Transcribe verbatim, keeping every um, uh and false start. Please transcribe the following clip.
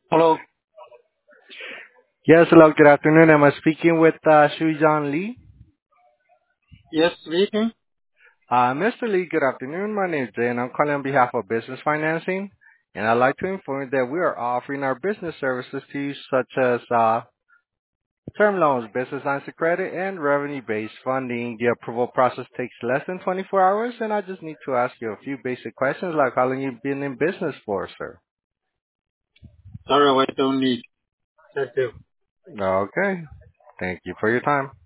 Hello. Yes, hello, good afternoon. Am I speaking with uh, Shujan Lee? Yes, speaking. Uh, Mister Lee, good afternoon. My name is Jay, and I'm calling on behalf of Business Financing. And I'd like to inform you that we are offering our business services to you, such as uh, term loans, business lines of credit, and revenue-based funding. The approval process takes less than twenty-four hours, and I just need to ask you a few basic questions, like how long you've been in business for, sir. Sorry, I don't need. Thank you. Okay. Thank you for your time.